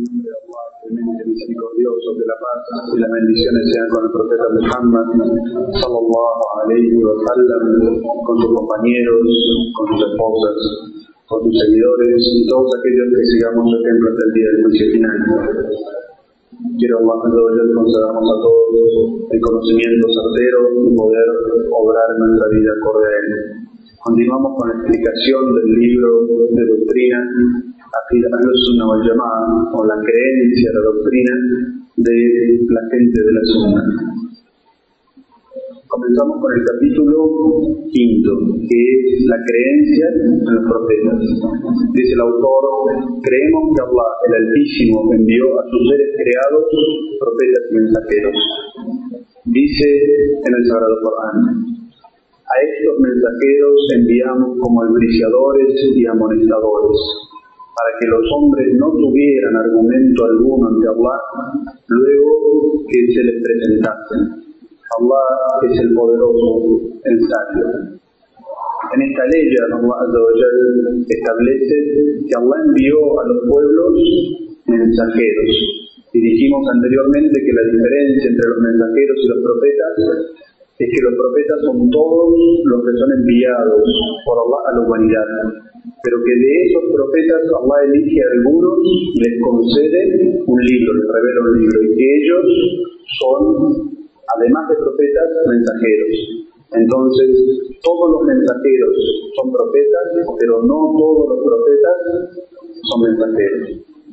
el nombre de Allah, clemente, misericordioso, que la paz y las bendiciones sean con el profeta Muhammad sallallahu alayhi wa sallam, con sus compañeros, con sus esposas, con sus seguidores y todos aquellos que sigamos su ejemplo hasta el día del juicio final. Quiero Allah concedernos a todos el conocimiento certero y poder obrar nuestra vida acorde a él. Continuamos con la explicación del libro de doctrina Aqida Ahl-Sunnah wal Jama'ah, o la creencia, la doctrina de la gente de la Sunna. Comenzamos con el capítulo 5, que es la creencia en los profetas. Dice el autor: creemos que Allah, el Altísimo, envió a sus seres creados profetas y mensajeros. Dice en el Sagrado Corán: a estos mensajeros enviamos como albriciadores y amonestadores, para que los hombres no tuvieran argumento alguno ante Allah luego que se les presentasen. Allah es el poderoso, el sabio. En esta ley Allah Azza wa Jal establece que Allah envió a los pueblos mensajeros. Y dijimos anteriormente que la diferencia entre los mensajeros y los profetas es que los profetas son todos los que son enviados por Allah a la humanidad, pero que de esos profetas Allah elige a algunos y les concede un libro, les revela un libro, y que ellos son, además de profetas, mensajeros. Entonces, todos los mensajeros son profetas, pero no todos los profetas son mensajeros.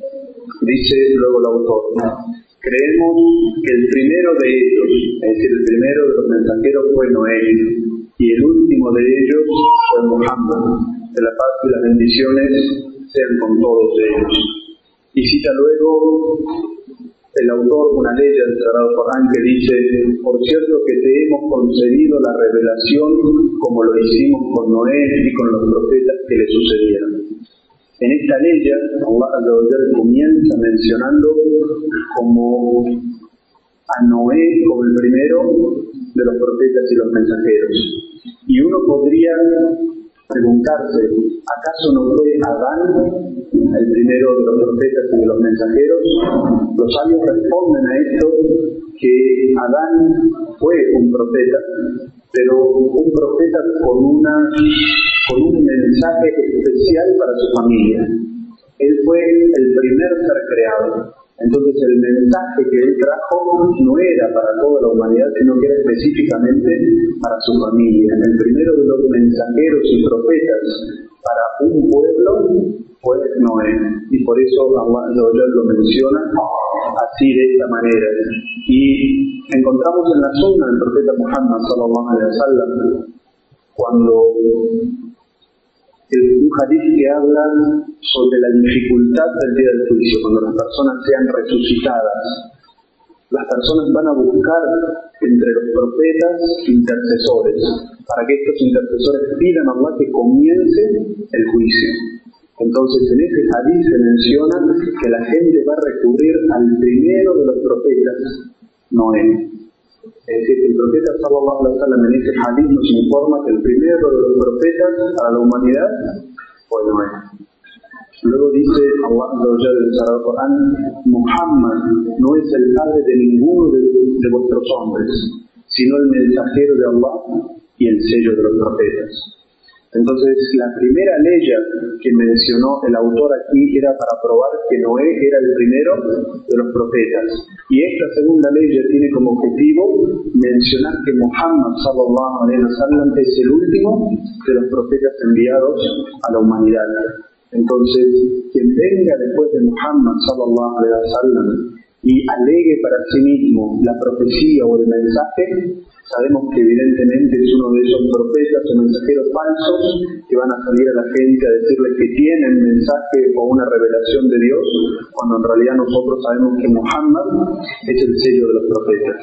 Dice luego el autor: creemos que el primero de ellos, es decir, el primero de los mensajeros fue Noé, y el último de ellos fue Muhammad, que la paz y las bendiciones sean con todos ellos. Y cita luego el autor una ley del Sagrado Corán que dice: por cierto que te hemos concedido la revelación como lo hicimos con Noé y con los profetas que le sucedieron. En esta ley Allah Azza wa Jalla comienza mencionando como a Noé como el primero de los profetas y los mensajeros. Y uno podría preguntarse: ¿acaso no fue Adán el primero de los profetas y de los mensajeros? Los sabios responden a esto que Adán fue un profeta, pero un profeta con un mensaje especial para su familia. Él fue el primer ser creado. Entonces el mensaje que él trajo no era para toda la humanidad, sino que era específicamente para su familia. El primero de los mensajeros y profetas para un pueblo fue Noé. Y por eso Allah lo menciona así, de esta manera. Y encontramos en la sunna del profeta Muhammad sallallahu alaihi wa sallam, cuando un hadith que habla sobre la dificultad del día del juicio, cuando las personas sean resucitadas. Las personas van a buscar entre los profetas intercesores, para que estos intercesores pidan a Allah que comience el juicio. Entonces en ese hadith se menciona que la gente va a recurrir al primero de los profetas, Noé. Es decir, que el profeta sallallahu alaihi wa sallam en ese hadith nos informa que el primero de los profetas para la humanidad fue Noé. Luego dice Allah en el Sagrado Corán: Muhammad no es el padre de ninguno de vuestros hombres, sino el mensajero de Allah y el sello de los profetas. Entonces, la primera ley que mencionó el autor aquí era para probar que Noé era el primero de los profetas. Y esta segunda ley tiene como objetivo mencionar que Muhammad sallallahu alaihi wa sallam es el último de los profetas enviados a la humanidad. Entonces, quien venga después de Muhammad sallallahu alaihi wa sallam y alegue para sí mismo la profecía o el mensaje, sabemos que evidentemente es uno de esos profetas o mensajeros falsos que van a salir a la gente a decirles que tienen mensaje o una revelación de Dios, cuando en realidad nosotros sabemos que Muhammad es el sello de los profetas.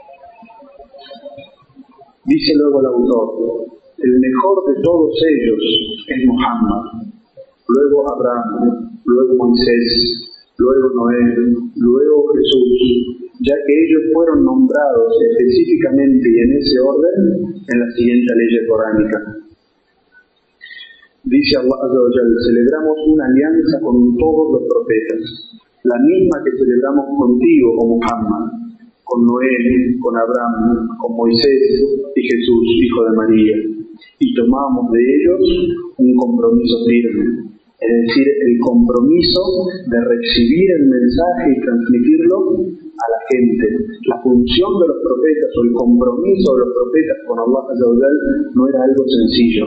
Dice luego el autor: el mejor de todos ellos es Muhammad, luego Abraham, luego Moisés, luego Noé, luego Jesús, ya que ellos fueron nombrados específicamente y en ese orden en la siguiente ley coránica. Dice Allah Azza wa Jalla: celebramos una alianza con todos los profetas. la misma que celebramos contigo, oh Muhammad, con Noé, con Abraham, con Moisés y Jesús, hijo de María, y tomamos de ellos un compromiso firme, es decir, el compromiso de recibir el mensaje y transmitirlo a la gente. La función de los profetas o el compromiso de los profetas con Allah Azza wa Jal no era algo sencillo.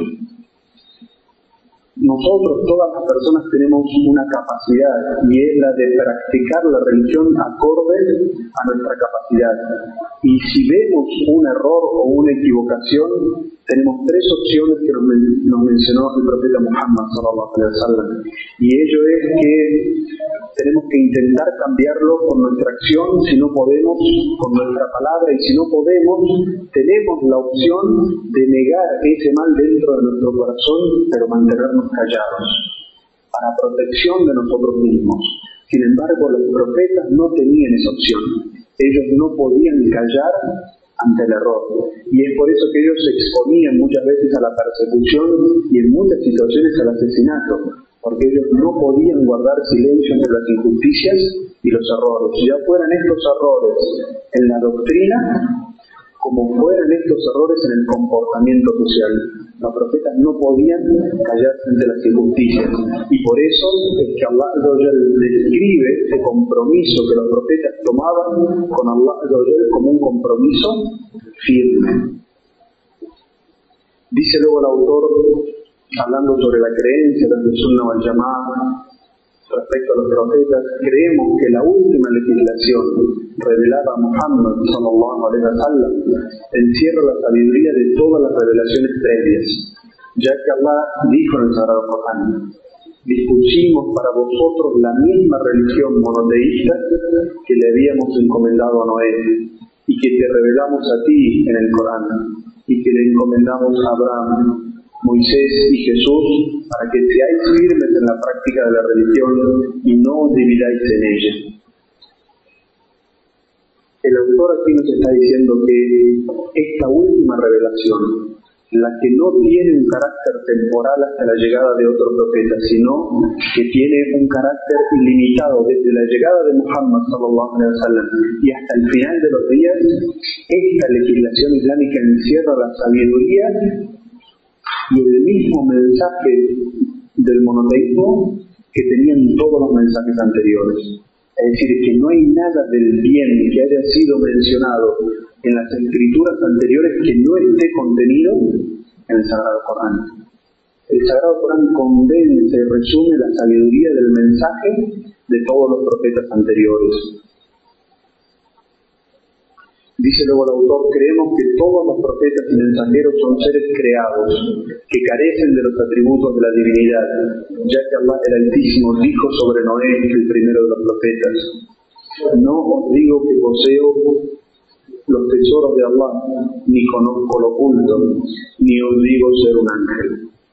Nosotros, todas las personas, tenemos una capacidad y es la de practicar la religión acorde a nuestra capacidad. Y si vemos un error o una equivocación, tenemos tres opciones que nos mencionó el profeta Muhammad sallallahu alaihi wasallam. Y ello es que tenemos que intentar cambiarlo con nuestra acción, si no podemos, con nuestra palabra, y si no podemos, tenemos la opción de negar ese mal dentro de nuestro corazón, pero mantenernos callados, para protección de nosotros mismos. Sin embargo, los profetas no tenían esa opción. Ellos no podían callar ante el error. Y es por eso que ellos se exponían muchas veces a la persecución y en muchas situaciones al asesinato, porque ellos no podían guardar silencio ante las injusticias y los errores. Ya fueran estos errores en la doctrina, como fueran estos errores en el comportamiento social. Los profetas no podían callarse ante las injusticias, y por eso es que Allah describe ese compromiso que los profetas tomaban con Allah como un compromiso firme. Dice luego el autor, hablando sobre la creencia de los Sunnah wal Jama'ah respecto a los profetas: creemos que la última legislación revelada a Muhammad sallallahu alaihi wasallam encierra la sabiduría de todas las revelaciones previas, ya que Allah dijo en el Sagrado Corán: dispusimos para vosotros la misma religión monoteísta que le habíamos encomendado a Noé, y que te revelamos a ti en el Corán, y que le encomendamos a Abraham, Moisés y Jesús, para que seáis firmes en la práctica de la religión y no os dividáis en ella. El autor aquí nos está diciendo que esta última revelación, la que no tiene un carácter temporal hasta la llegada de otro profeta, sino que tiene un carácter ilimitado desde la llegada de Muhammad sallallahu alaihi wasallam y hasta el final de los días, esta legislación islámica encierra la sabiduría y el mismo mensaje del monoteísmo que tenían todos los mensajes anteriores. Es decir, que no hay nada del bien que haya sido mencionado en las escrituras anteriores que no esté contenido en el Sagrado Corán. El Sagrado Corán condensa y resume la sabiduría del mensaje de todos los profetas anteriores. Dice luego el autor: creemos que todos los profetas y mensajeros son seres creados, que carecen de los atributos de la divinidad, ya que Allah el Altísimo dijo sobre Noé, el primero de los profetas: no os digo que poseo los tesoros de Allah, ni conozco lo oculto, ni os digo ser un ángel.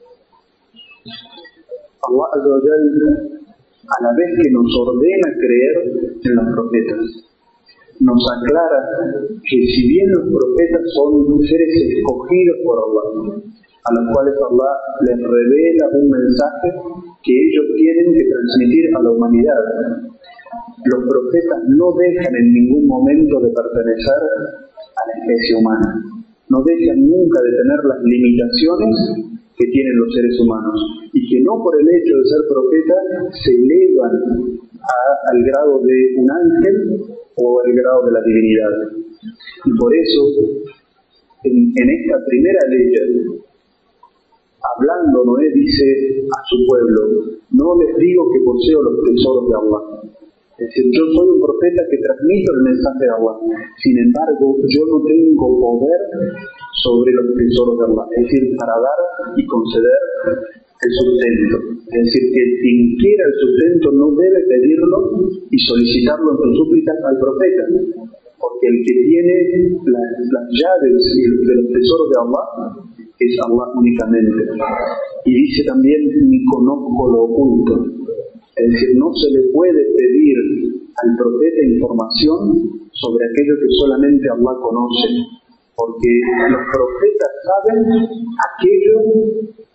Allah Azza wa Jal, a la vez que nos ordena creer en los profetas, nos aclara que si bien los profetas son seres escogidos por Allah, a los cuales Allah les revela un mensaje que ellos tienen que transmitir a la humanidad, los profetas no dejan en ningún momento de pertenecer a la especie humana, no dejan nunca de tener las limitaciones que tienen los seres humanos, y que no por el hecho de ser profetas se elevan al grado de un ángel o al grado de la divinidad. Y por eso, en esta primera ley, hablando, Noé dice a su pueblo: no les digo que poseo los tesoros de Allah. Es decir, yo soy un profeta que transmito el mensaje de Allah. Sin embargo, yo no tengo poder sobre los tesoros de Allah. Es decir, para dar y conceder el sustento. Es decir, que quien quiera el sustento no debe pedirlo y solicitarlo en sus súplicas al profeta, porque el que tiene las llaves de los tesoros de Allah es Allah únicamente. Y dice también: ni conozco lo oculto. Es decir, no se le puede pedir al profeta información sobre aquello que solamente Allah conoce, porque los profetas saben aquello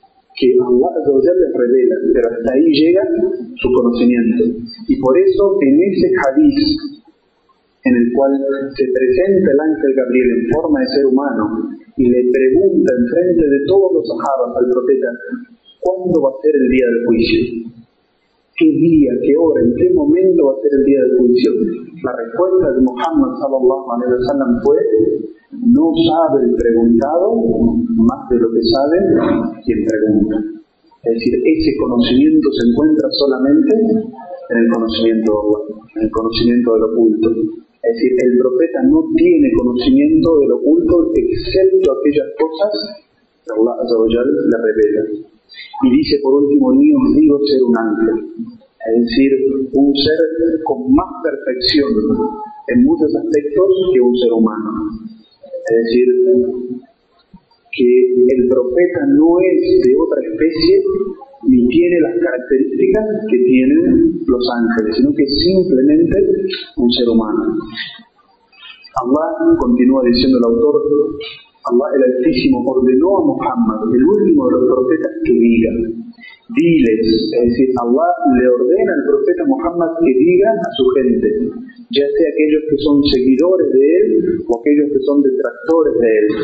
que Allah les revela, pero hasta ahí llega su conocimiento. Y por eso en ese hadith en el cual se presenta el ángel Gabriel en forma de ser humano y le pregunta en frente de todos los sahabas al profeta, ¿cuándo va a ser el día del juicio? ¿Qué día, qué hora, en qué momento va a ser el día del juicio? La respuesta de Muhammad sallallahu alaihi wasallam fue: no sabe el preguntado más de lo que sabe quien pregunta. Es decir, ese conocimiento se encuentra solamente en el conocimiento de Allah, en el conocimiento del oculto. Es decir, el profeta no tiene conocimiento del oculto excepto aquellas cosas que Allah le revela. Y dice por último, ni os digo ser un ángel, es decir, un ser con más perfección en muchos aspectos que un ser humano. Es decir, que el profeta no es de otra especie ni tiene las características que tienen los ángeles, sino que es simplemente un ser humano. Allah, continúa diciendo el autor, Allah el Altísimo ordenó a Muhammad, el último de los profetas, que diga, diles, es decir, Allah le ordena al profeta Muhammad que diga a su gente, ya sea aquellos que son seguidores de él o aquellos que son detractores de él.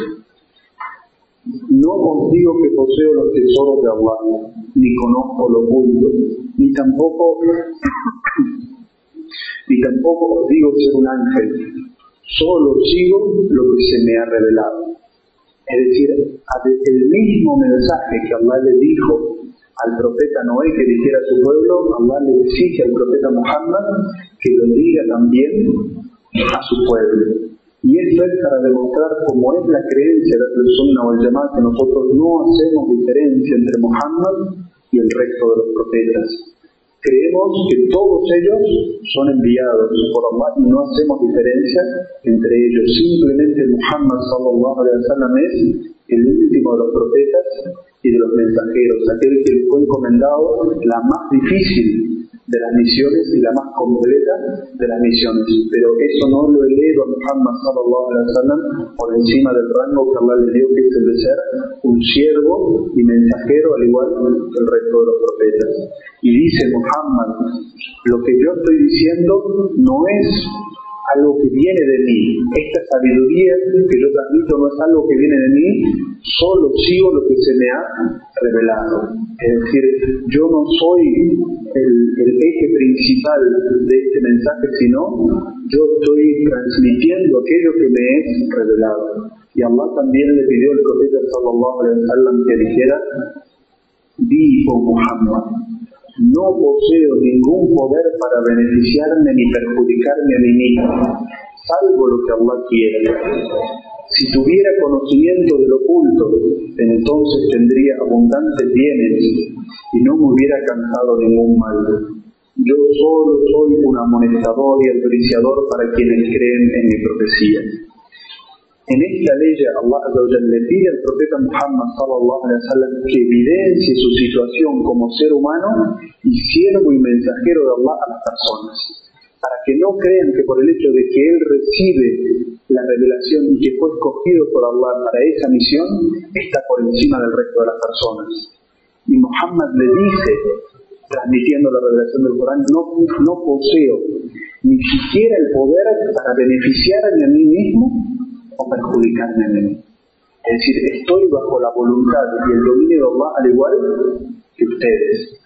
No os digo que poseo los tesoros de Allah, ni conozco lo oculto, ni tampoco os digo ser un ángel, solo sigo lo que se me ha revelado. Es decir, el mismo mensaje que Allah le dijo al profeta Noé que dijera a su pueblo, Allah le exige al profeta Muhammad que lo diga también a su pueblo. Y esto es para demostrar cómo es la creencia de la Sunnah wal Jama'ah, que nosotros no hacemos diferencia entre Muhammad y el resto de los profetas. Creemos que todos ellos son enviados por Allah y no hacemos diferencia entre ellos. Simplemente Muhammad sallallahu alaihi wasallam es el último de los profetas y de los mensajeros, aquel que le fue encomendado la más difícil de las misiones y la más completa de las misiones. Pero eso no lo eleva a Muhammad sallallahu alaihi wasallam por encima del rango que Allah le dio, que es el de ser un siervo y mensajero al igual que el resto de los profetas. Y dice Muhammad, lo que yo estoy diciendo no es algo que viene de mí, esta sabiduría que yo transmito no es algo que viene de mí, solo sigo lo que se me ha revelado. Es decir, yo no soy el eje principal de este mensaje, sino yo estoy transmitiendo aquello que me es revelado. Y Allah también le pidió al profeta sallallahu alaihi wasallam que dijera, di, oh Muhammad, no poseo ningún poder para beneficiarme ni perjudicarme a mí mismo, salvo lo que Allah quiera. Si tuviera conocimiento del oculto, entonces tendría abundantes bienes y no me hubiera causado ningún mal. Yo solo soy un amonestador y albriciador para quienes creen en mi profecía. En esta ley Allah le pide al profeta Muhammad sallallahu alaihi wasallam que evidencie su situación como ser humano y siervo y mensajero de Allah a las personas, para que no crean que por el hecho de que él recibe la revelación y que fue escogido por Allah para esa misión, está por encima del resto de las personas. Y Muhammad le dice, transmitiendo la revelación del Corán, no poseo ni siquiera el poder para beneficiarme a mí mismo o perjudicarme a mí. Es decir, estoy bajo la voluntad y el dominio de Allah al igual que ustedes.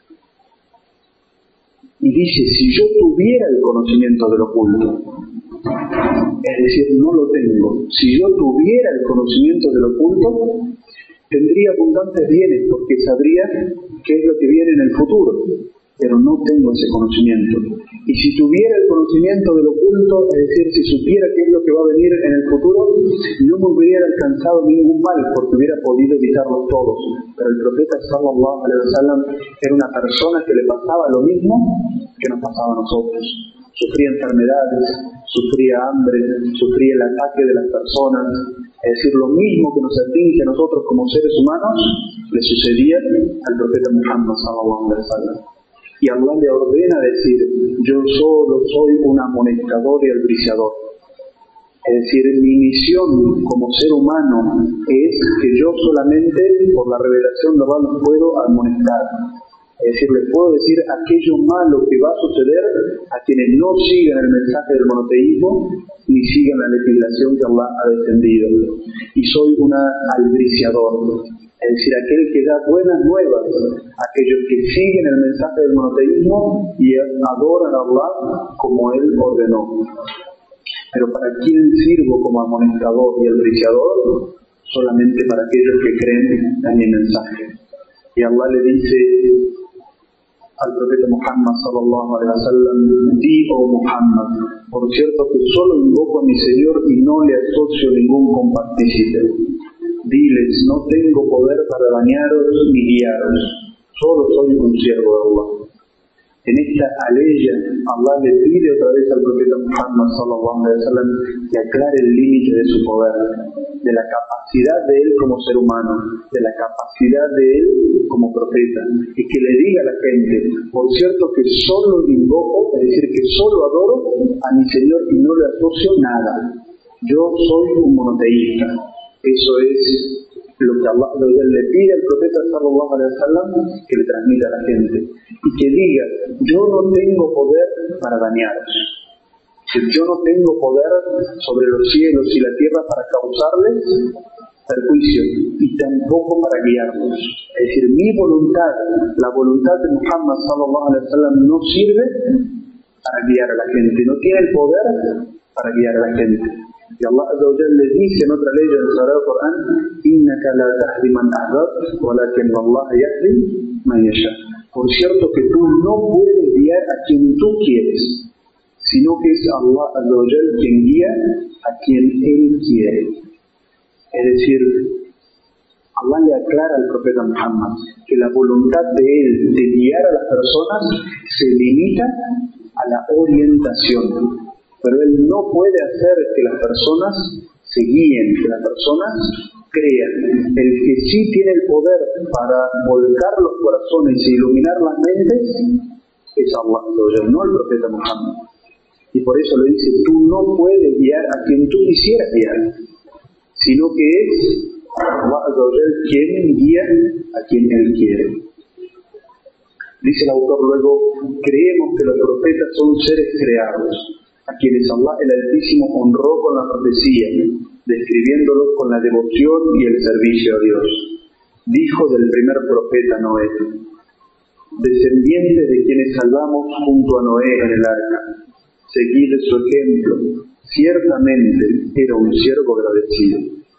Y dice, si yo tuviera el conocimiento del oculto, es decir, no lo tengo, si yo tuviera el conocimiento del oculto, tendría abundantes bienes porque sabría qué es lo que viene en el futuro, pero no tengo ese conocimiento. Y si tuviera el conocimiento del oculto, es decir, si supiera qué es lo que va a venir en el futuro, no me hubiera alcanzado ningún mal porque hubiera podido evitarlos todos. Pero el profeta sallallahu alaihi wasallam era una persona que le pasaba lo mismo que nos pasaba a nosotros. Sufría enfermedades, sufría hambre, sufría el ataque de las personas. Es decir, lo mismo que nos atinge a nosotros como seres humanos, le sucedía al profeta Muhammad sallallahu alaihi wasallam. Y Allah le ordena decir, yo solo soy un amonestador y albriciador. Es decir, mi misión como ser humano es que yo solamente por la revelación de Allah los puedo amonestar. Es decir, les puedo decir aquello malo que va a suceder a quienes no sigan el mensaje del monoteísmo ni sigan la legislación que Allah ha descendido. Y soy un albriciador, es decir, aquel que da buenas nuevas a aquellos que siguen el mensaje del monoteísmo y adoran a Allah como Él ordenó. Pero ¿para quién sirvo como amonestador y albriciador? Solamente para aquellos que creen en mi mensaje. Y Allah le dice al profeta Muhammad sallallahu alaihi wasallam: di, oh Muhammad, por cierto que solo invoco a mi Señor y no le asocio ningún compartícipe. Diles, no tengo poder para dañaros ni guiaros, solo soy un siervo de Allah. En esta aleya, Allah le pide otra vez al profeta Muhammad sallallahu alaihi wasallam que aclare el límite de su poder, de la capacidad de él como ser humano, de la capacidad de él como profeta, y que le diga a la gente: por cierto que solo invoco, es decir, que solo adoro a mi Señor y no le asocio nada. Yo soy un monoteísta. Eso es lo que Allah le pide al profeta sallallahu alaihi wasallam que le transmita a la gente, y que diga: yo no tengo poder para dañaros, yo no tengo poder sobre los cielos y la tierra para causarles perjuicio y tampoco para guiarlos. Es decir, mi voluntad, la voluntad de Muhammad sallallahu alaihi wasallam no sirve para guiar a la gente, no tiene el poder para guiar a la gente. Y Allah Azza wa Jalla le dice en otra ley del Sagrado Corán: innaka la tahdi man ahbabta walakin Allah yahdi man yasha. Por cierto que tú no puedes guiar a quien tú quieres, sino que es Allah Azza wa Jalla quien guía a quien Él quiere. Es decir, Allah le aclara al profeta Muhammad que la voluntad de él de guiar a las personas se limita a la orientación. Pero él no puede hacer que las personas se guíen, que las personas crean. El que sí tiene el poder para volcar los corazones e iluminar las mentes es Allah, no el profeta Muhammad. Y por eso le dice: tú no puedes guiar a quien tú quisieras guiar, sino que es Allah quien guía a quien Él quiere. Dice el autor luego: creemos que los profetas son seres creados, a quienes Allah el Altísimo honró con la profecía, describiéndolos con la devoción y el servicio a Dios. Dijo del primer profeta Noé: descendientes de quienes salvamos junto a Noé en el arca, seguid su ejemplo, ciertamente era un siervo agradecido.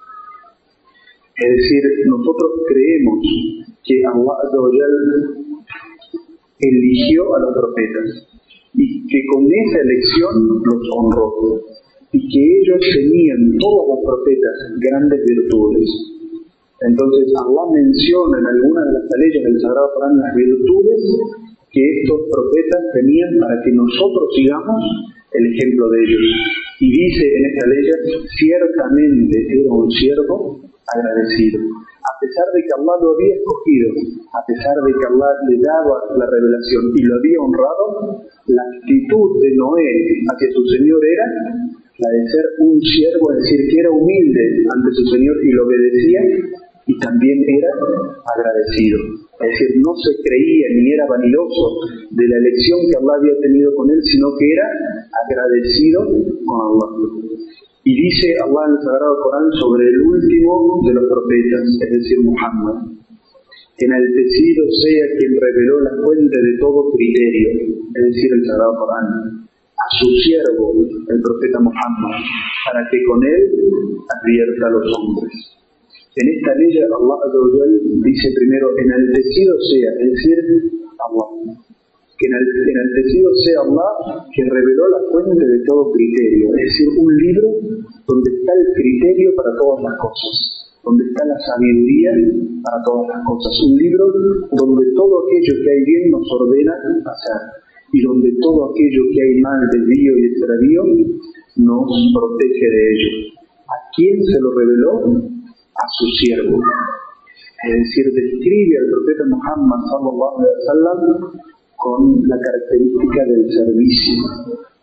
Es decir, nosotros creemos que Allah eligió a los profetas y que con esa elección los honró, y que ellos tenían, todos los profetas, grandes virtudes. Entonces Allah menciona en algunas de las leyes del Sagrado Corán las virtudes que estos profetas tenían para que nosotros sigamos el ejemplo de ellos. Y dice en esta ley: ciertamente era un siervo agradecido. A pesar de que Allah lo había escogido, a pesar de que Allah le daba la revelación y lo había honrado, la actitud de Noé hacia su Señor era la de ser un siervo, es decir, que era humilde ante su Señor y lo obedecía, y también era agradecido. Es decir, no se creía ni era vanidoso de la elección que Allah había tenido con él, sino que era agradecido con Allah. Y dice Allah en el Sagrado Corán sobre el último de los profetas, es decir, Muhammad: enaltecido sea quien reveló la fuente de todo criterio, es decir, el Sagrado Corán, a su siervo, el profeta Muhammad, para que con él advierta a los hombres. En esta ley Allah dice primero: enaltecido sea, es decir, Allah. Que enaltecido sea Allah, que reveló la fuente de todo criterio, es decir, un libro donde está el criterio para todas las cosas, donde está la sabiduría para todas las cosas, un libro donde todo aquello que hay bien nos ordena hacer, y donde todo aquello que hay mal, desvío y extravío nos protege de ello. ¿A quién se lo reveló? A su siervo. Es decir, describe al profeta Muhammad sallallahu alaihi wasallam con la característica del servicio.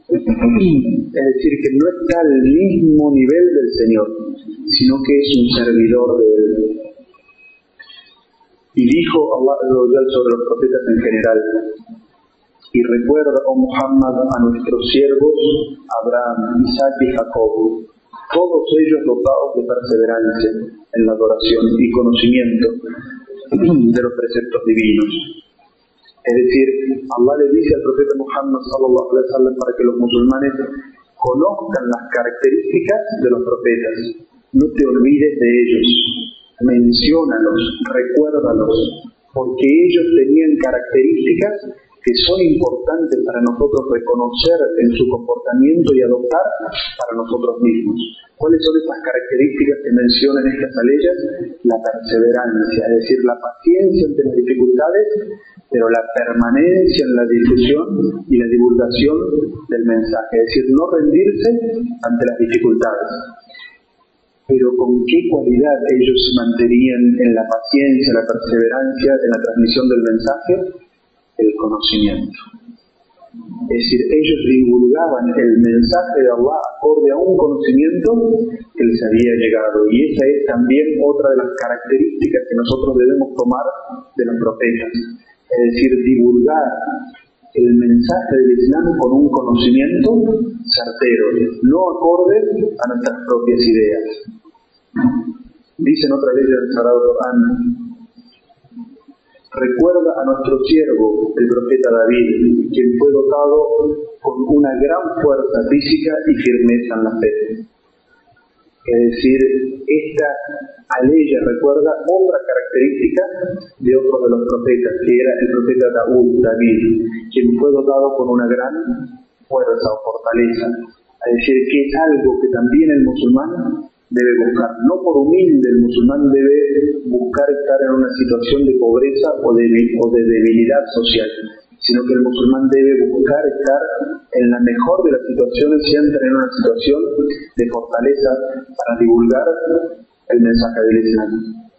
Es decir, que no está al mismo nivel del Señor, sino que es un servidor de Él. Y dijo Allah sobre los profetas en general: y recuerda, oh Muhammad, a nuestros siervos Abraham, Isaac y Jacob, todos ellos dotados de perseverancia en la adoración y conocimiento de los preceptos divinos. Es decir, Allah le dice al profeta Muhammad sallallahu alaihi wasallam para que los musulmanes conozcan las características de los profetas. No te olvides de ellos, menciónalos, recuérdalos, porque ellos tenían características que son importantes para nosotros reconocer en su comportamiento y adoptar para nosotros mismos. ¿Cuáles son estas características que mencionan estas aleyas? La perseverancia, es decir, la paciencia ante las dificultades, pero la permanencia en la difusión y la divulgación del mensaje, es decir, no rendirse ante las dificultades. Pero ¿con qué cualidad ellos se mantenían en la paciencia, la perseverancia, en la transmisión del mensaje? El conocimiento. Es decir, ellos divulgaban el mensaje de Allah acorde a un conocimiento que les había llegado. Y esa es también otra de las características que nosotros debemos tomar de los profetas. Es decir, divulgar el mensaje del Islam con un conocimiento certero, no acorde a nuestras propias ideas. Dice en otra ley del Sagrado Corán: recuerda a nuestro siervo, el profeta David, quien fue dotado con una gran fuerza física y firmeza en la fe. Es decir, esta aleya recuerda otra característica de otro de los profetas, que era el profeta David, quien fue dotado con una gran fuerza o fortaleza. Es decir, que es algo que también el musulmán debe buscar. No por humilde, el musulmán debe buscar estar en una situación de pobreza o de debilidad social, sino que el musulmán debe buscar estar en la mejor de las situaciones, siempre en una situación de fortaleza para divulgar el mensaje del Islam.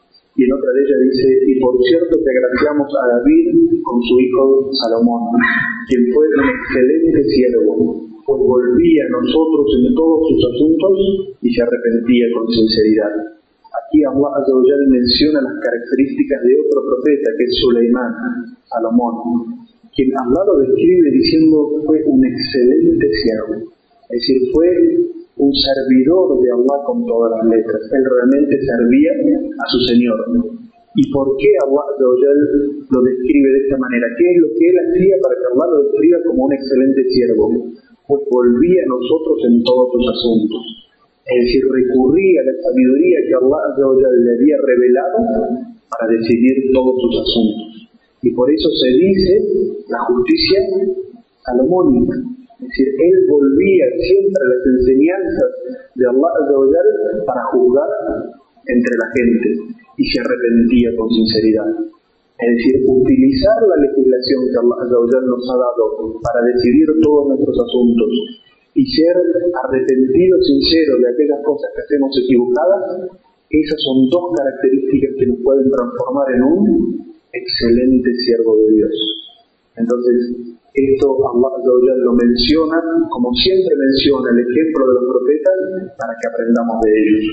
Y en otra de ellas dice: y por cierto que agraciamos a David con su hijo Salomón, quien fue un excelente siervo, pues volvía a nosotros en todos sus asuntos y se arrepentía con sinceridad. Aquí Allah Azza wa Jalla menciona las características de otro profeta, que es Suleimán, Salomón, quien Allah lo describe diciendo fue un excelente siervo. Es decir, fue un servidor de Allah con todas las letras. Él realmente servía a su Señor. ¿Y por qué Allah Azza wa Jalla lo describe de esta manera? ¿Qué es lo que él hacía para que Allah lo describa como un excelente siervo? Pues volvía a nosotros en todos sus asuntos. Es decir, recurría a la sabiduría que Allah Azza wa Jalla le había revelado para decidir todos sus asuntos. Y por eso se dice la justicia salomónica. Es decir, él volvía siempre a las enseñanzas de Allah Azza wa Jalla para juzgar entre la gente y se arrepentía con sinceridad. Es decir, utilizar la legislación que Allah Azza wa Jalla nos ha dado para decidir todos nuestros asuntos y ser arrepentido, sincero de aquellas cosas que hacemos equivocadas, esas son dos características que nos pueden transformar en un excelente siervo de Dios. Entonces, esto Allah Azza wa Jalla lo menciona, como siempre menciona el ejemplo de los profetas, para que aprendamos de ellos.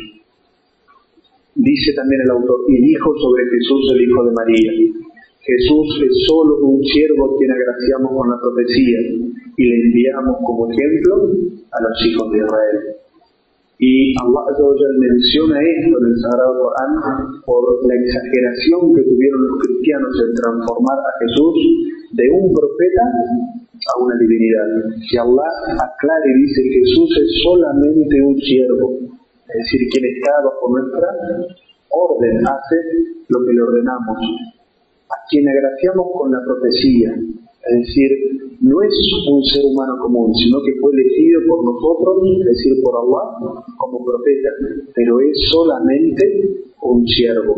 Dice también el autor: y dijo sobre Jesús, el hijo de María: Jesús es solo un siervo a quien agraciamos con la profecía y le enviamos como ejemplo a los hijos de Israel. Y Allah Azza wa Jalla menciona esto en el Sagrado Corán por la exageración que tuvieron los cristianos en transformar a Jesús de un profeta a una divinidad. Y Allah aclara y dice: Jesús es solamente un siervo, es decir, quien está bajo nuestra orden, hace lo que le ordenamos, a quien agraciamos con la profecía. Es decir, no es un ser humano común, sino que fue elegido por nosotros, es decir, por Allah, como profeta, pero es solamente un siervo.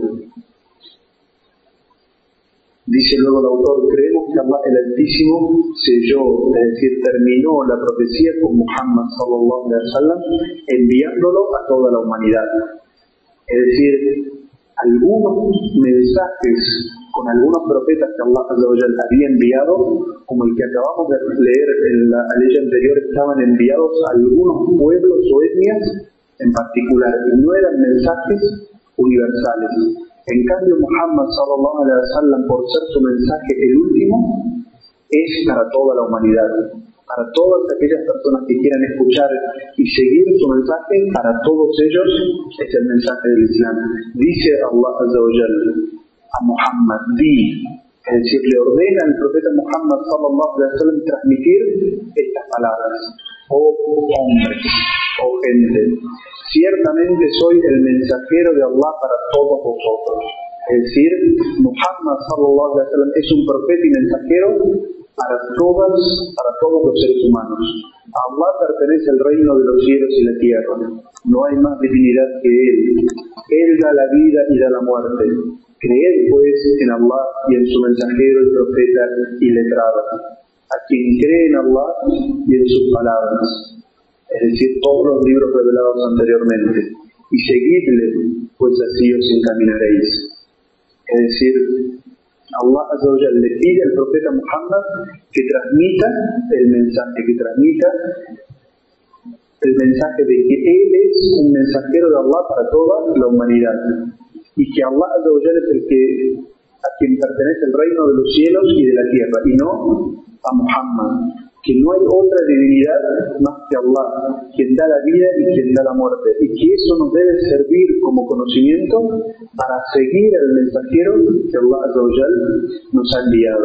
Dice luego el autor: creemos que Allah el Altísimo selló, es decir, terminó la profecía con Muhammad sallallahu alaihi wasallam, enviándolo a toda la humanidad. Es decir, algunos mensajes con algunos profetas que Allah había enviado, como el que acabamos de leer en la ley anterior, estaban enviados a algunos pueblos o etnias en particular, y no eran mensajes universales. En cambio, Muhammad sallallahu alaihi wasallam, por ser su mensaje el último, es para toda la humanidad, para todas aquellas personas que quieran escuchar y seguir su mensaje. Para todos ellos es el mensaje del Islam. Dice Allah Azza wa Jalla a Muhammad, es decir, le ordena al profeta Muhammad sallallahu alaihi wasallam transmitir estas palabras: oh hombres, oh gente, ciertamente soy el mensajero de Allah para todos vosotros. Es decir, Muhammad sallallahu alaihi wasallam es un profeta y mensajero para todos los seres humanos. A Allah pertenece el reino de los cielos y la tierra. No hay más divinidad que Él. Él da la vida y da la muerte. Creed pues en Allah y en su mensajero, el profeta y letrado, a quien cree en Allah y en sus palabras, es decir, todos los libros revelados anteriormente, y seguidle, pues así os encaminaréis. Es decir, Allah Azza wa Jalla le pide al profeta Muhammad que transmita el mensaje de que Él es un mensajero de Allah para toda la humanidad, y que Allah Azza wa Jalla es a quien pertenece el reino de los cielos y de la tierra, y no a Muhammad, que no hay otra divinidad más que Allah, quien da la vida y quien da la muerte, y que eso nos debe servir como conocimiento para seguir al mensajero que Allah Azza wa Jalla nos ha enviado.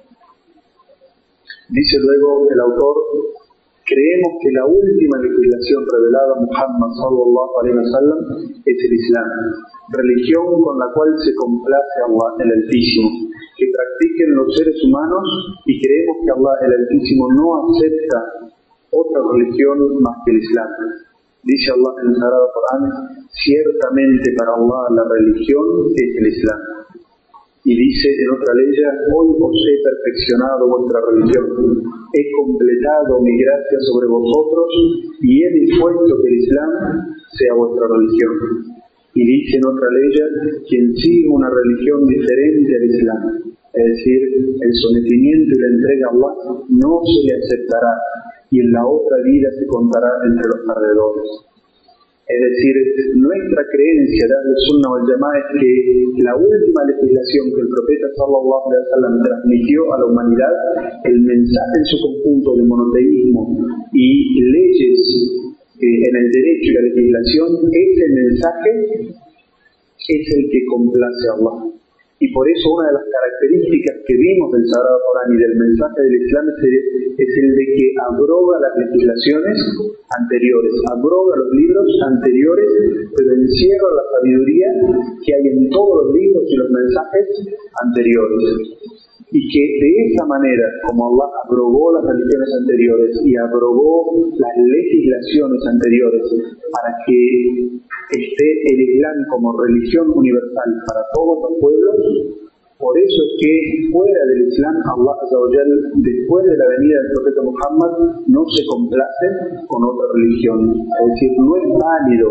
Dice luego el autor: creemos que la última legislación revelada a Muhammad sallallahu alaihi wasallam es el Islam, religión con la cual se complace a Allah el Altísimo, que practiquen los seres humanos, y creemos que Allah el Altísimo no acepta otra religión más que el Islam. Dice Allah en el Sagrado Corán: ciertamente para Allah la religión es el Islam. Y dice en otra ley: hoy os he perfeccionado vuestra religión, he completado mi gracia sobre vosotros y he dispuesto que el Islam sea vuestra religión. Y dice en otra ley: quien sigue una religión diferente al Islam, es decir, el sometimiento y la entrega a Allah, no se le aceptará, y en la otra vida se contará entre los perdedores. Es decir, nuestra creencia de Ahl-Sunnah wal Jamā'ah es que la última legislación que el profeta sallallahu alaihi wasallam transmitió a la humanidad, el mensaje en su conjunto de monoteísmo y leyes en el derecho y la legislación, ese mensaje es el que complace a Allah. Y por eso una de las características que vimos del Sagrado Corán y del mensaje del Islam es el de que abroga las legislaciones anteriores, abroga los libros anteriores, pero encierra la sabiduría que hay en todos los libros y los mensajes anteriores. Y que de esa manera, como Allah abrogó las religiones anteriores y abrogó las legislaciones anteriores para que esté el Islam como religión universal para todos los pueblos, por eso es que fuera del Islam, Allah Azza wa Jalla, después de la venida del profeta Muhammad, no se complace con otra religión. Es decir, no es válido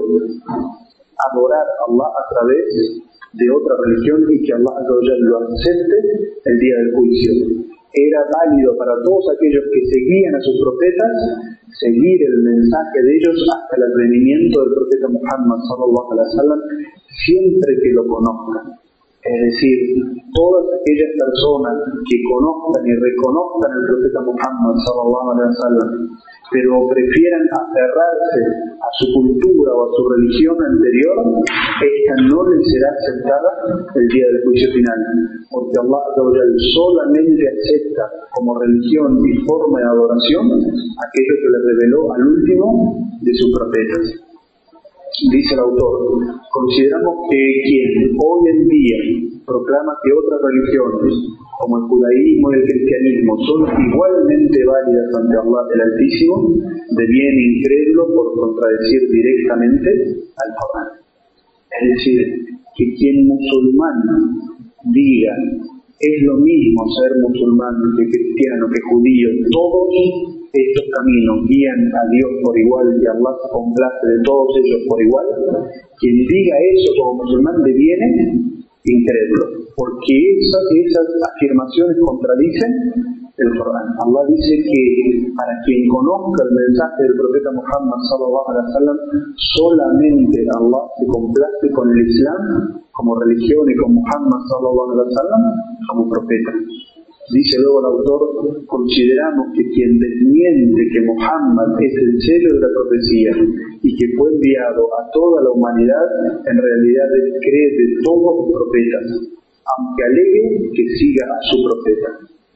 adorar a Allah a través de otra religión y que Allah Azza wa Jalla lo acepte el día del juicio. Era válido para todos aquellos que seguían a sus profetas seguir el mensaje de ellos hasta el advenimiento del profeta Muhammad sallallahu alaihi wasallam, siempre que lo conozcan. Es decir, todas aquellas personas que conozcan y reconozcan al profeta Muhammad sallallahu alaihi wasallam, pero prefieran aferrarse a su cultura o a su religión anterior, esta no les será aceptada el día del juicio final, porque Allah solamente acepta como religión y forma de adoración aquello que le reveló al último de sus profetas. Dice el autor: consideramos que quien hoy en día proclama que otras religiones, como el judaísmo y el cristianismo, son igualmente válidas ante Allah el Altísimo, deviene incrédulo por contradecir directamente al Corán. Es decir, que quien musulmán diga es lo mismo ser musulmán que cristiano, que judío, todos estos caminos guían a Dios por igual y Allah se complace de todos ellos por igual, quien diga eso como musulmán deviene incrédulo, porque esas afirmaciones contradicen el Corán. Allah dice que para quien conozca el mensaje del profeta Muhammad sallallahu alaihi wasallam, solamente Allah se complace con el Islam como religión y con Muhammad sallallahu alaihi wasallam como profeta. Dice luego el autor: consideramos que quien desmiente que Muhammad es el sello de la profecía y que fue enviado a toda la humanidad, en realidad cree de todos los profetas, aunque alegue que siga a su profeta.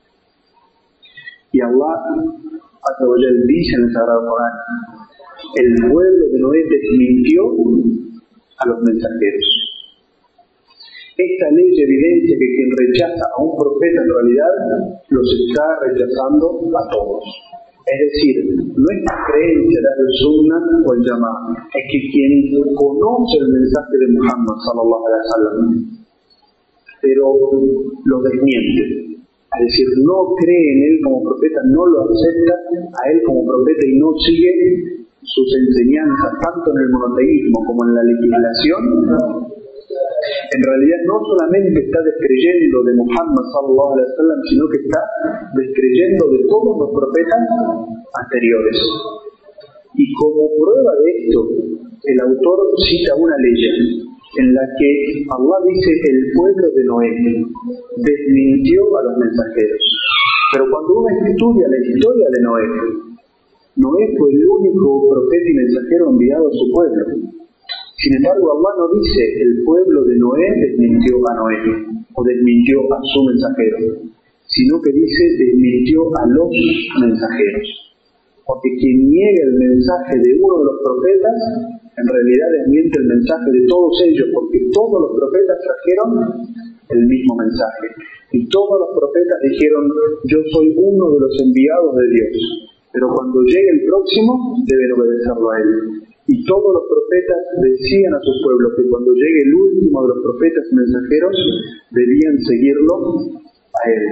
Y Allah Azza wa Jalla dice en el Sagrado Corán: el pueblo de Noé desmintió a los mensajeros. Esta ley evidencia que quien rechaza a un profeta en realidad los está rechazando a todos. Es decir, nuestra creencia de al-Sunnah o el Jama'ah es que quien conoce el mensaje de Muhammad sallallahu alaihi wasallam, pero lo desmiente, es decir, no cree en él como profeta, no lo acepta a él como profeta y no sigue sus enseñanzas, tanto en el monoteísmo como en la legislación, en realidad no solamente está descreyendo de Muhammad sallallahu alaihi wasallam, sino que está descreyendo de todos los profetas anteriores. Y como prueba de esto, el autor cita una ley en la que Allah dice: el pueblo de Noé desmintió a los mensajeros. Pero cuando uno estudia la historia de Noé, Noé fue el único profeta y mensajero enviado a su pueblo. Sin embargo, Allah no dice: el pueblo de Noé desmintió a Noé o desmintió a su mensajero, sino que dice: desmintió a los mensajeros. Porque quien niega el mensaje de uno de los profetas, en realidad desmiente el mensaje de todos ellos, porque todos los profetas trajeron el mismo mensaje. Y todos los profetas dijeron: yo soy uno de los enviados de Dios, pero cuando llegue el próximo, deben obedecerlo a él. Y todos los profetas decían a sus pueblos que cuando llegue el último de los profetas mensajeros, debían seguirlo a él.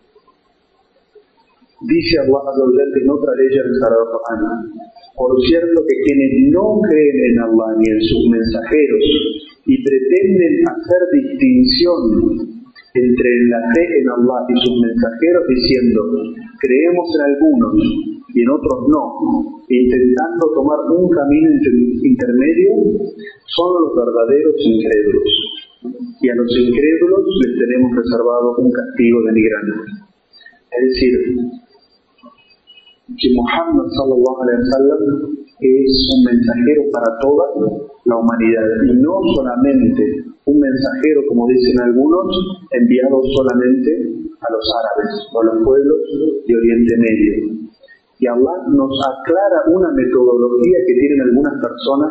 Dice Allah Azza wa Jalla en otra ley del Sagrado Corán: por cierto que quienes no creen en Allah ni en sus mensajeros y pretenden hacer distinción entre la fe en Allah y sus mensajeros diciendo: creemos en algunos y en otros no, intentando tomar un camino intermedio, son los verdaderos incrédulos. Y a los incrédulos les tenemos reservado un castigo denigrante. Es decir, que Muhammad sallallahu alaihi wasallam es un mensajero para toda la humanidad, y no solamente un mensajero, como dicen algunos, enviado solamente a los árabes o a los pueblos de Oriente Medio. Y Allah nos aclara una metodología que tienen algunas personas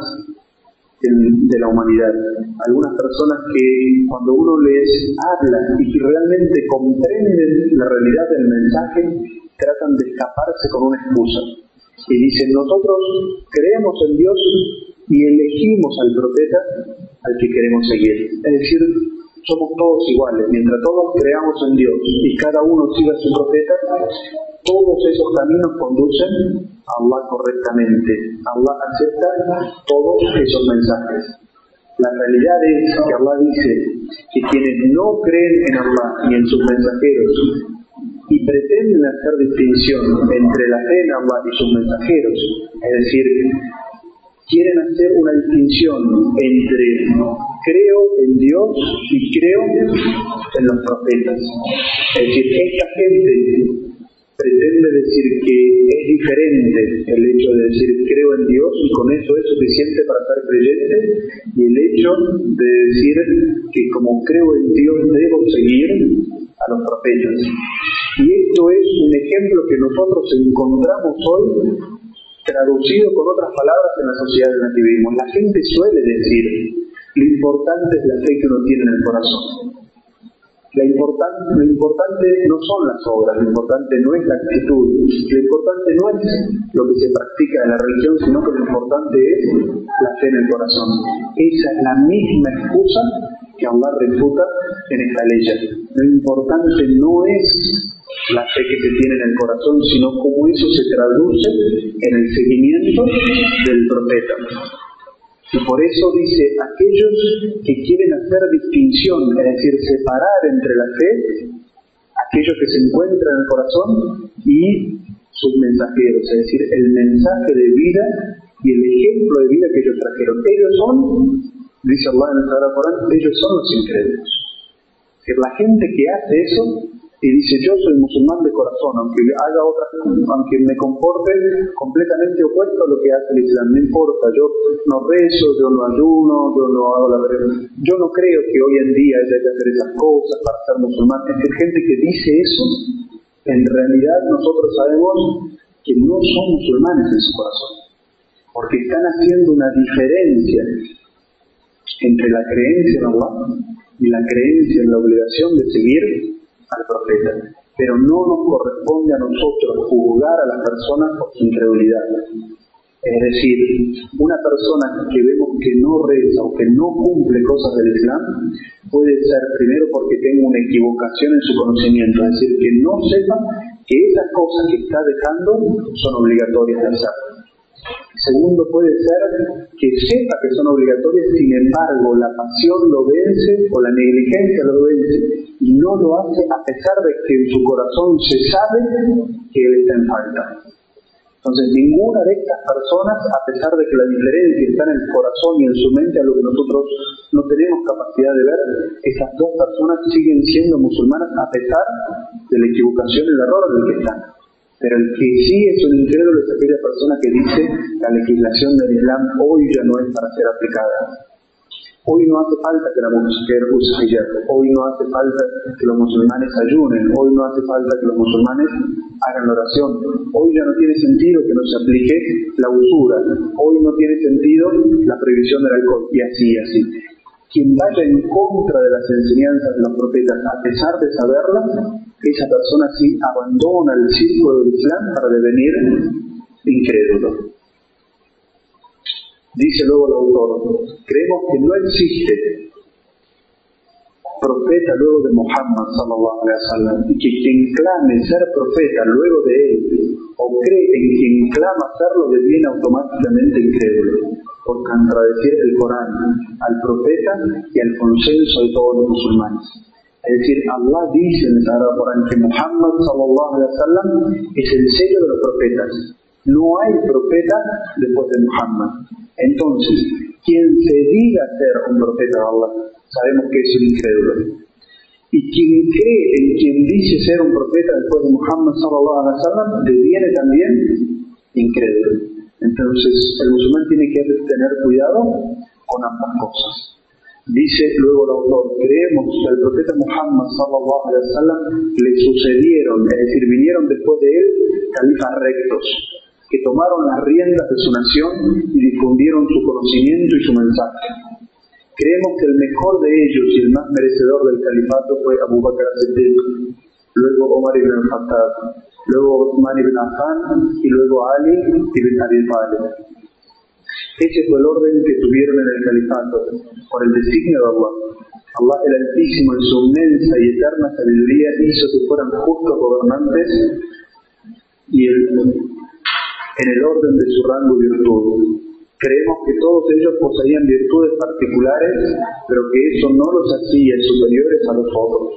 de la humanidad. Algunas personas que cuando uno les habla y que realmente comprenden la realidad del mensaje, tratan de escaparse con una excusa. Y dicen: nosotros creemos en Dios y elegimos al profeta al que queremos seguir. Es decir, somos todos iguales. Mientras todos creamos en Dios y cada uno siga a su profeta, todos esos caminos conducen a Allah correctamente. Allah acepta todos esos mensajes. La realidad es que Allah dice que quienes no creen en Allah ni en sus mensajeros y pretenden hacer distinción entre la fe en Allah y sus mensajeros, es decir, quieren hacer una distinción entre creo en Dios y creo en los profetas. Es decir, esta gente pretende decir que es diferente el hecho de decir creo en Dios y con eso es suficiente para ser creyente, y el hecho de decir que como creo en Dios debo seguir a los profetas. Y esto es un ejemplo que nosotros encontramos hoy traducido con otras palabras en la sociedad del que vivimos. La gente suele decir: lo importante es la fe que uno tiene en el corazón. Lo importante no son las obras, lo importante no es la actitud, lo importante no es lo que se practica en la religión, sino que lo importante es la fe en el corazón. Esa es la misma excusa que Allah refuta en esta ley. Lo importante no es la fe que se tiene en el corazón, sino cómo eso se traduce en el seguimiento del profeta. Y por eso dice, aquellos que quieren hacer distinción, es decir, separar entre la fe, aquellos que se encuentran en el corazón, y sus mensajeros, es decir, el mensaje de vida y el ejemplo de vida que ellos trajeron. Ellos son, dice Allah en el Sagrado Corán, ellos son los incrédulos. Es decir, la gente que hace eso y dice, yo soy musulmán de corazón, aunque me comporte completamente opuesto a lo que hace el Islam, no importa, yo no rezo, yo no ayuno, yo no hago la verdad, yo no creo que hoy en día haya que hacer esas cosas para ser musulmán. Es decir, gente que dice eso, en realidad nosotros sabemos que no son musulmanes en su corazón, porque están haciendo una diferencia entre la creencia en Allah y la creencia en la obligación de seguir al profeta. Pero no nos corresponde a nosotros juzgar a las personas por su incredulidad. Es decir, una persona que vemos que no reza o que no cumple cosas del Islam, puede ser primero porque tenga una equivocación en su conocimiento, es decir, que no sepa que esas cosas que está dejando son obligatorias de hacer. Segundo, puede ser que sepa que son obligatorias, sin embargo la pasión lo vence o la negligencia lo vence y no lo hace, a pesar de que en su corazón se sabe que él está en falta. Entonces, ninguna de estas personas, a pesar de que la diferencia está en el corazón y en su mente, a lo que nosotros no tenemos capacidad de ver, esas dos personas siguen siendo musulmanas a pesar de la equivocación y el error del que están. Pero el que sí es un incrédulo es aquella persona que dice la legislación del Islam hoy ya no es para ser aplicada. Hoy no hace falta que la mujer use hijab, hoy no hace falta que los musulmanes ayunen, hoy no hace falta que los musulmanes hagan la oración, hoy ya no tiene sentido que no se aplique la usura, hoy no tiene sentido la prohibición del alcohol, y así. Quien vaya en contra de las enseñanzas de los profetas, a pesar de saberlas, esa persona sí abandona el círculo del Islam para devenir incrédulo. Dice luego el autor, creemos que no existe profeta luego de Muhammad sallallahu alaihi wasallam, y que quien clame ser profeta luego de él o cree en quien clama serlo deviene automáticamente incrédulo por contradecir el Corán, al profeta y al consenso de todos los musulmanes. Es decir, Allah dice en el Sagrado Corán que Muhammad sallallahu alaihi wasallam es el sello de los profetas. No hay profeta después de Muhammad. Entonces, quien se diga ser un profeta de Allah, sabemos que es un incrédulo. Y quien cree en quien dice ser un profeta después de Muhammad sallallahu alaihi wasallam, deviene también incrédulo. Entonces, el musulmán tiene que tener cuidado con ambas cosas. Dice luego el autor, creemos que al profeta Muhammad sallallahu alaihi wasallam le sucedieron, es decir, vinieron después de él califas rectos, que tomaron las riendas de su nación y difundieron su conocimiento y su mensaje. Creemos que el mejor de ellos y el más merecedor del califato fue Abu Bakr as-Siddiq, luego Omar ibn al-Khattab, luego Uthman ibn Affan y luego Ali ibn Abi Talib. Ese fue el orden que tuvieron en el califato, por el designio de Allah. Allah el Altísimo, en su inmensa y eterna sabiduría, hizo que fueran justos gobernantes y en el orden de su rango y virtud. Creemos que todos ellos poseían virtudes particulares, pero que eso no los hacía superiores a los otros.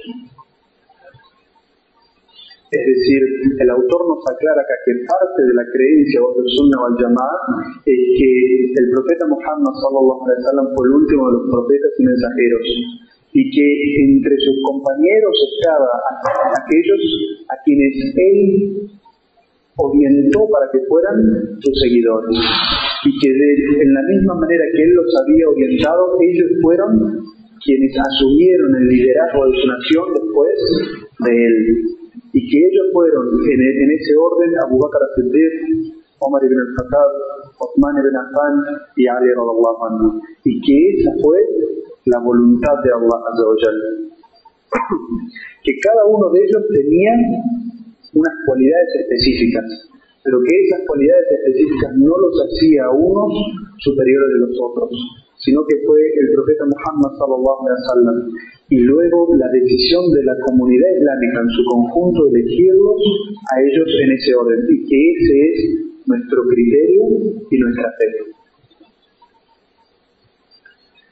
Es decir, el autor nos aclara acá que parte de la creencia o del Sunnah wal Jama'ah es que el profeta Muhammad sallallahu alaihi wasallam fue el último de los profetas y mensajeros, y que entre sus compañeros estaba aquellos a quienes él orientó para que fueran sus seguidores, y que en la misma manera que él los había orientado, ellos fueron quienes asumieron el liderazgo de su nación después de él, y que ellos fueron en ese orden Abu Bakr as-Siddiq, Omar ibn al-Khattab, Uthman ibn Affan y Ali radhiyallahu anhu, y que esa fue la voluntad de Allah azza wa jalla. Que cada uno de ellos tenía unas cualidades específicas, pero que esas cualidades específicas no los hacía a unos superiores de los otros, sino que fue el profeta Muhammad sallallahu alaihi wasallam y luego la decisión de la comunidad islámica en su conjunto de elegirlos a ellos en ese orden, y que ese es nuestro criterio y nuestra fe.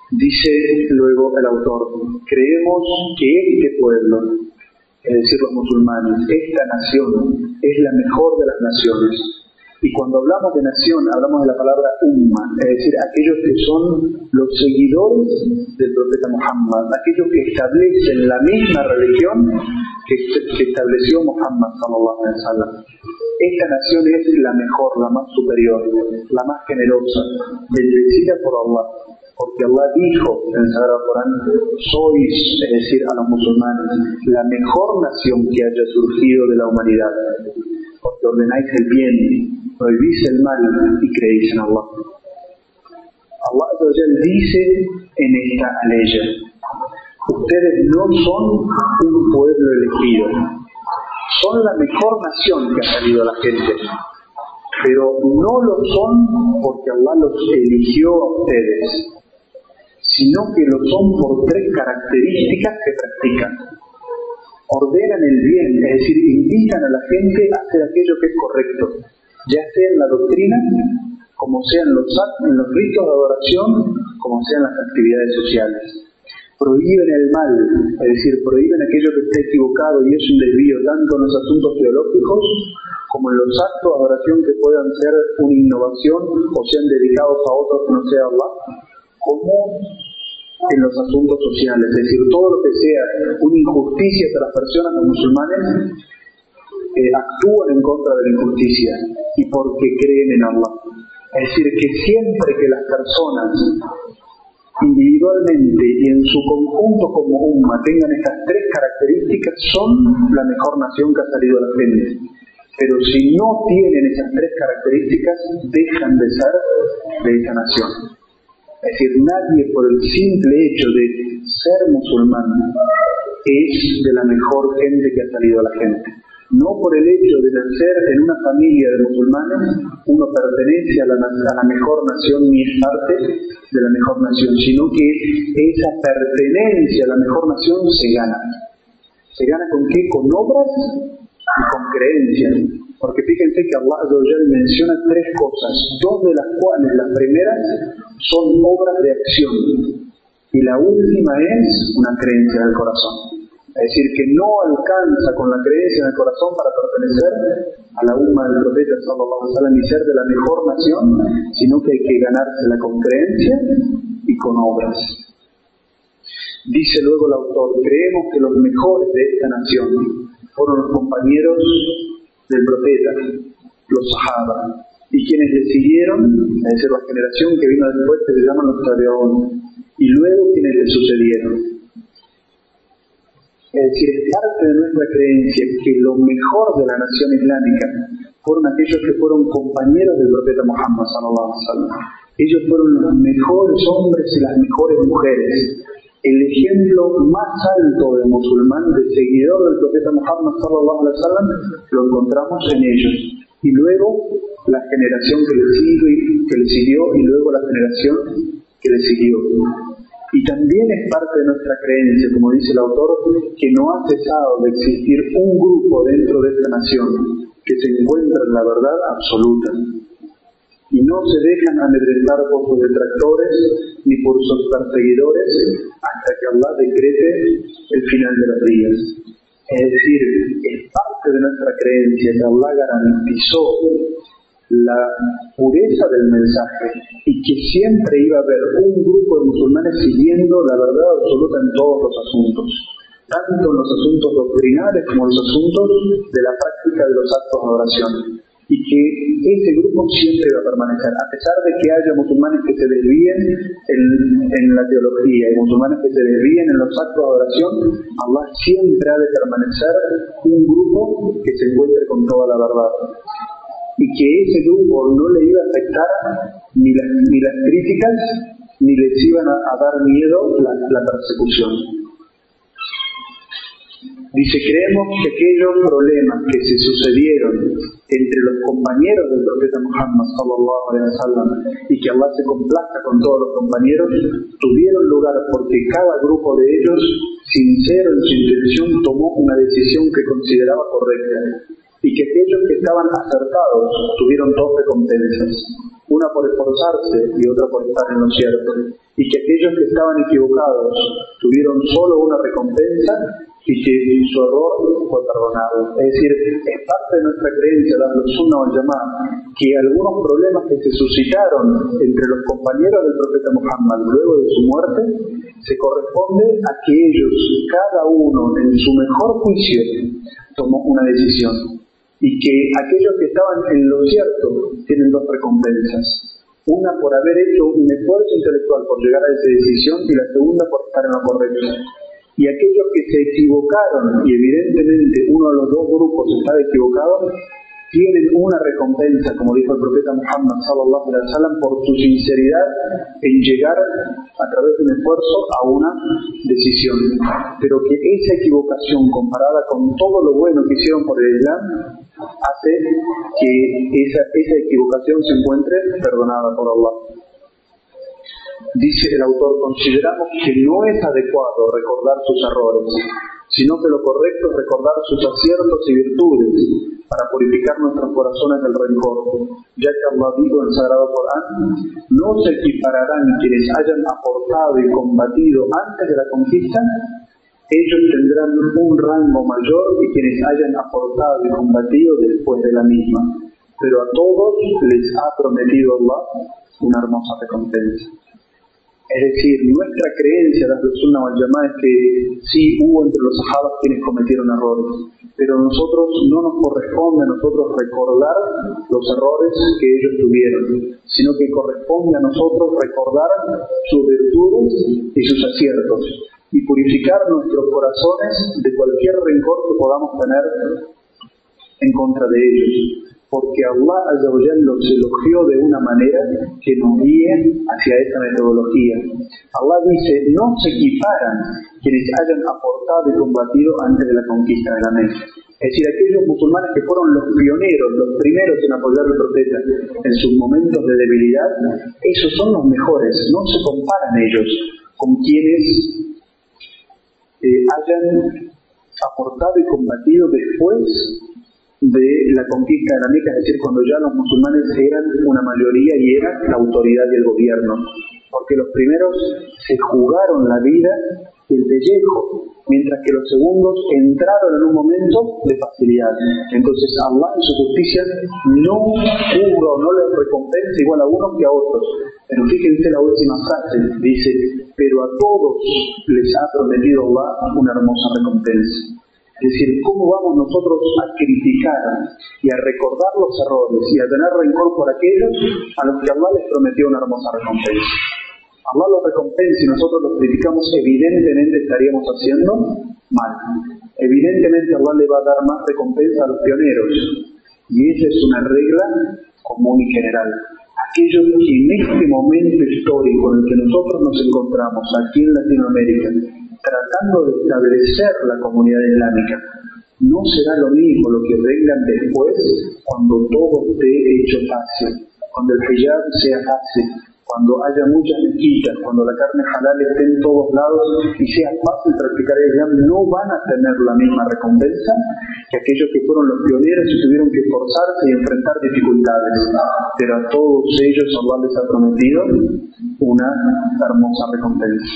Dice luego el autor, creemos que este pueblo, es decir, los musulmanes, esta nación, es la mejor de las naciones. Y cuando hablamos de nación, hablamos de la palabra umma, es decir, aquellos que son los seguidores del profeta Muhammad, aquellos que establecen la misma religión que estableció Muhammad sallallahu alaihi wasallam. Esta nación es la mejor, la más superior, la más generosa, bendecida por Allah, porque Allah dijo en el Sagrado Corán, sois, es decir, a los musulmanes, la mejor nación que haya surgido de la humanidad, porque ordenáis el bien, prohibís el mal y creéis en Allah. Allah dice en esta aleya, ustedes no son un pueblo elegido, son la mejor nación que ha salido a la gente, pero no lo son porque Allah los eligió a ustedes, sino que lo son por tres características que practican. Ordenan el bien, es decir, invitan a la gente a hacer aquello que es correcto, ya sea en la doctrina, como sea en los ritos de adoración, como sean las actividades sociales. Prohíben el mal, es decir, prohíben aquello que está equivocado y es un desvío tanto en los asuntos teológicos como en los actos de adoración que puedan ser una innovación o sean dedicados a otros que no sea Allah, como en los asuntos sociales, es decir, todo lo que sea una injusticia hacia las personas, los musulmanes actúan en contra de la injusticia y porque creen en Allah. Es decir, que siempre que las personas individualmente y en su conjunto como umma tengan estas tres características, son la mejor nación que ha salido a la gente. Pero si no tienen esas tres características, dejan de ser de esa nación. Es decir, nadie por el simple hecho de ser musulmán es de la mejor gente que ha salido a la gente. No por el hecho de nacer en una familia de musulmanes, uno pertenece a la mejor nación ni es parte de la mejor nación, sino que esa pertenencia a la mejor nación se gana. ¿Se gana con qué? Con obras y con creencias. Porque fíjense que Allah menciona tres cosas, dos de las cuales las primeras son obras de acción y la última es una creencia del corazón. Es decir, que no alcanza con la creencia en el corazón para pertenecer a la umma del profeta sallallahu alaihi wasallam y ser de la mejor nación, sino que hay que ganársela con creencia y con obras. Dice luego el autor, creemos que los mejores de esta nación fueron los compañeros del profeta, los sahaba, y quienes le siguieron, es decir, la generación que vino después, que se llaman los tabi'un, y luego quienes le sucedieron. Es decir, es parte de nuestra creencia que lo mejor de la nación islámica fueron aquellos que fueron compañeros del profeta Muhammad sallallahu alaihi wasallam. Ellos fueron los mejores hombres y las mejores mujeres. El ejemplo más alto de musulmán, de seguidor del profeta Muhammad sallallahu alaihi wasallam, lo encontramos en ellos. Y luego la generación que le siguió y luego la generación que le siguió. Y también es parte de nuestra creencia, como dice el autor, que no ha cesado de existir un grupo dentro de esta nación que se encuentra en la verdad absoluta. Y no se dejan amedrentar por sus detractores ni por sus perseguidores hasta que Allah decrete el final de los días. Es decir, es parte de nuestra creencia que Allah garantizó la pureza del mensaje y que siempre iba a haber un grupo de musulmanes siguiendo la verdad absoluta en todos los asuntos, tanto en los asuntos doctrinales como en los asuntos de la práctica de los actos de adoración, y que ese grupo siempre va a permanecer, a pesar de que haya musulmanes que se desvíen en la teología y musulmanes que se desvíen en los actos de adoración. Allah siempre ha de permanecer un grupo que se encuentre con toda la verdad, y que ese grupo no le iba a afectar ni las críticas, ni les iban a dar miedo la persecución. Dice, creemos que aquellos problemas que se sucedieron entre los compañeros del profeta Muhammad sallallahu alaihi wasallam y que Allah se complazca con todos los compañeros, tuvieron lugar porque cada grupo de ellos, sincero en su intención, tomó una decisión que consideraba correcta, y que aquellos que estaban acertados tuvieron dos recompensas. una por esforzarse y otra por estar en lo cierto, y que aquellos que estaban equivocados tuvieron solo una recompensa y que su error fue perdonado. Es decir, es parte de nuestra creencia, la Sunnah wal Jama'ah, que algunos problemas que se suscitaron entre los compañeros del profeta Muhammad luego de su muerte, se corresponde a que ellos, cada uno en su mejor juicio, tomó una decisión. Y que aquellos que estaban en lo cierto tienen dos recompensas. Una por haber hecho un esfuerzo intelectual por llegar a esa decisión, y la segunda por estar en lo correcto. Y aquellos que se equivocaron, y evidentemente uno de los dos grupos estaba equivocado, tienen una recompensa, como dijo el profeta Muhammad sallallahu alaihi wasallam, por su sinceridad en llegar a través de un esfuerzo a una decisión. Pero que esa equivocación, comparada con todo lo bueno que hicieron por el Islam, hace que esa equivocación se encuentre perdonada por Allah. Dice el autor: consideramos que no es adecuado recordar sus errores, sino que lo correcto es recordar sus aciertos y virtudes para purificar nuestros corazones del rencor, ya que Allah dijo en el Sagrado Corán: no se equipararán quienes hayan aportado y combatido antes de la conquista, ellos tendrán un rango mayor que quienes hayan aportado y combatido después de la misma, pero a todos les ha prometido Allah una hermosa recompensa. Es decir, nuestra creencia de la Sunnah wal Jama'ah es que sí hubo entre los sahabas quienes cometieron errores, pero nosotros no nos corresponde a nosotros recordar los errores que ellos tuvieron, sino que corresponde a nosotros recordar sus virtudes y sus aciertos, y purificar nuestros corazones de cualquier rencor que podamos tener en contra de ellos. Porque Allah Azza wa Jalla los elogió de una manera que nos guíe hacia esta metodología. Allah dice: no se equiparan quienes hayan aportado y combatido antes de la conquista de la Meca. Es decir, aquellos musulmanes que fueron los pioneros, los primeros en apoyar al profeta en sus momentos de debilidad, esos son los mejores. No se comparan ellos con quienes hayan aportado y combatido después de la conquista de la Meca, es decir, cuando ya los musulmanes eran una mayoría y eran la autoridad y el gobierno, porque los primeros se jugaron la vida y el pellejo, mientras que los segundos entraron en un momento de facilidad. Entonces Allah en su justicia no juzga o no les recompensa igual a unos que a otros. Pero fíjense la última frase, dice: pero a todos les ha prometido Allah una hermosa recompensa. Es decir, ¿cómo vamos nosotros a criticar y a recordar los errores y a tener rencor por aquellos a los que Allah les prometió una hermosa recompensa? Allah los recompensa y nosotros los criticamos, evidentemente estaríamos haciendo mal. Evidentemente Allah le va a dar más recompensa a los pioneros, y esa es una regla común y general. Aquellos que en este momento histórico en el que nosotros nos encontramos aquí en Latinoamérica, tratando de establecer la comunidad islámica, no será lo mismo lo que vengan después, cuando todo esté hecho fácil, cuando el hijab sea fácil, cuando haya muchas mezquitas, cuando la carne halal esté en todos lados y sea fácil practicar el Islam, no van a tener la misma recompensa que aquellos que fueron los pioneros y tuvieron que esforzarse y enfrentar dificultades. Pero a todos ellos Allah les ha prometido una hermosa recompensa.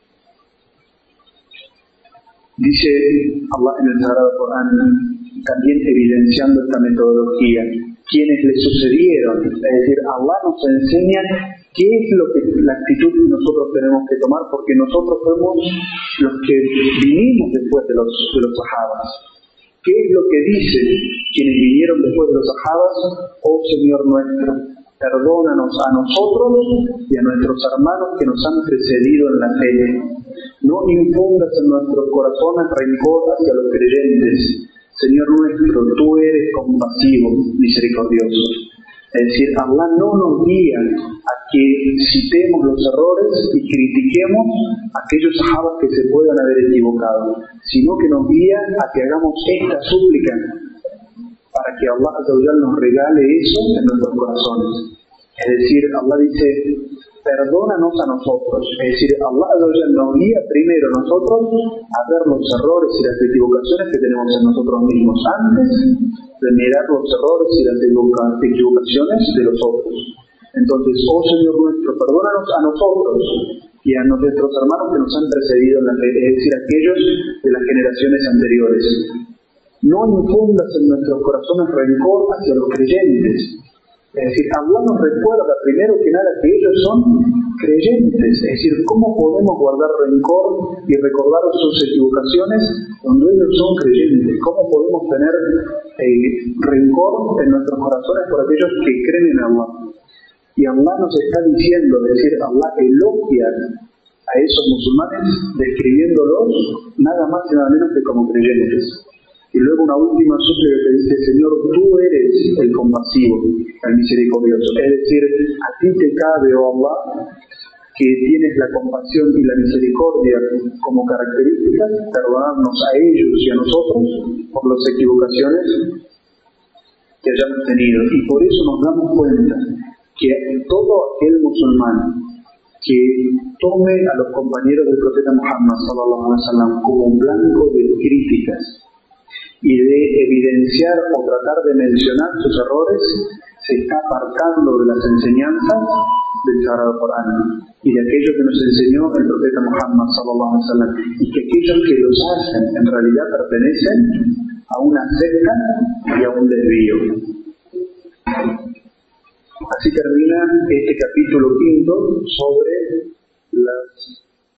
Dice Allah en el Sagrado Corán, también evidenciando esta metodología: quienes le sucedieron, es decir, Allah nos enseña qué es lo que la actitud que nosotros tenemos que tomar, porque nosotros somos los que vinimos después de los sahabas. ¿Qué es lo que dicen quienes vinieron después de los sahabas? Oh Señor nuestro, perdónanos a nosotros y a nuestros hermanos que nos han precedido en la fe. No infundas en nuestros corazones rencor hacia los creyentes. Señor nuestro, tú eres compasivo, misericordioso. Es decir, Allah no nos guía a que citemos los errores y critiquemos a aquellos sahabas que se puedan haber equivocado, sino que nos guía a que hagamos esta súplica para que Allah nos regale eso en nuestros corazones. Es decir, Allah dice: perdónanos a nosotros. Es decir, Allah nos guía primero a nosotros a ver los errores y las equivocaciones que tenemos en nosotros mismos, antes de mirar los errores y las equivocaciones de los otros. Entonces, oh Señor nuestro, perdónanos a nosotros y a nuestros hermanos que nos han precedido en la fe, es decir, aquellos de las generaciones anteriores. No infundas en nuestros corazones rencor hacia los creyentes. Es decir, Allah nos recuerda primero que nada que ellos son creyentes. Es decir, ¿cómo podemos guardar rencor y recordar sus equivocaciones cuando ellos son creyentes? ¿Cómo podemos tener rencor en nuestros corazones por aquellos que creen en Allah? Y Allah nos está diciendo, es decir, Allah elogia a esos musulmanes describiéndolos nada más y nada menos que como creyentes. Y luego una última súplica que dice, Señor, tú eres el compasivo, el misericordioso. Es decir, a ti te cabe, oh Allah, que tienes la compasión y la misericordia como características, perdonarnos a ellos y a nosotros por las equivocaciones que hayamos tenido. Y por eso nos damos cuenta que todo aquel musulmán que tome a los compañeros del profeta Muhammad sallallahu alaihi wasallam como un blanco de críticas y de evidenciar o tratar de mencionar sus errores, se está apartando de las enseñanzas del Sagrado Corán y de aquello que nos enseñó el profeta Muhammad sallallahu alaihi wasallam, y que aquellos que los hacen en realidad pertenecen a una secta y a un desvío. Así termina este capítulo 5 sobre las